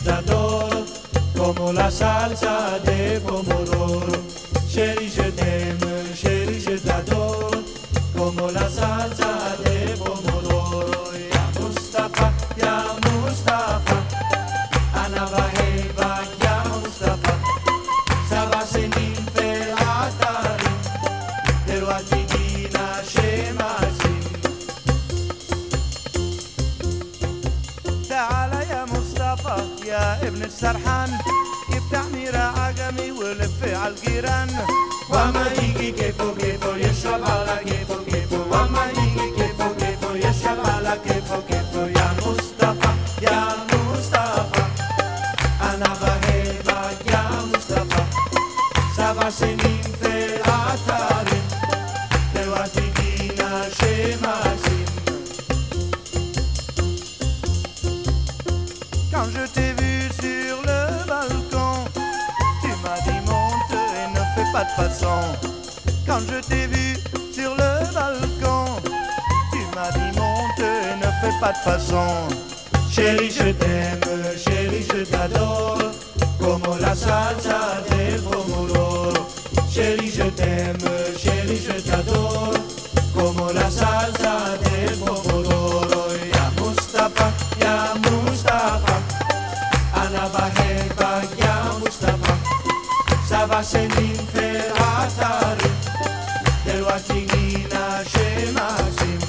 t'adore, como la salsa de pomodoro. Chérie, je t'aime, chérie, je t'adore, como la salsa de pomodoro. Ya Mustafa, ya Mustafa, Ana Baheba, ya Mustafa, Saba Senin Felatari, Derwatigina Shemazin. تعال يا مصطفى يا ابن السرحان، يبتعني عجمي ولف عالجيران. وما يجي كيفو كيفو يشرب على كيفو كيفو، وما يجي كيفو كيفو يشرب على كيفو كيفو. يا مصطفى يا مصطفى أنا بحبك يا مصطفى. 7 سنين في العطارين دلوقتي جينا شماسين. Quand je t'ai vu sur le balcon, tu m'as dit monte et ne fais pas de façon. Quand je t'ai vu sur le balcon, tu m'as dit monte et ne fais pas de façon. Chérie, je t'aime, chérie, je t'adore, como la salsa de pomodoro. Chérie, je t'aime, chérie, je t'adore, como la salsa de pomodoro. Ya Mustafa, ya Mustafa, Ana Bahebak, ya Mustafa, Saba Senin Felatari, Delwatigina Shemazim.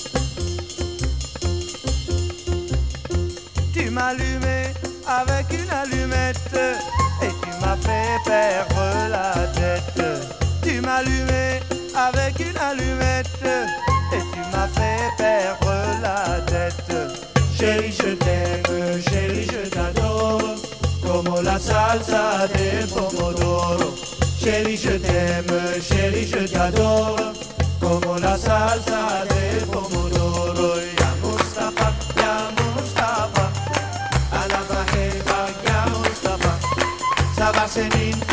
Tu m'as allumé avec une allumette et tu m'as fait perdre la tête. Tu m'as allumé avec une allumette et tu m'as fait perdre la tête. Chérie, je t'aime, chérie, je t'adore, como la salsa de pomodoro. Chérie, je t'aime, chérie, je t'adore, como la salsa de pomodoro. Ya Mustafa, ya Mustafa, Ana Bahebak, ya Mustafa, Saba Senin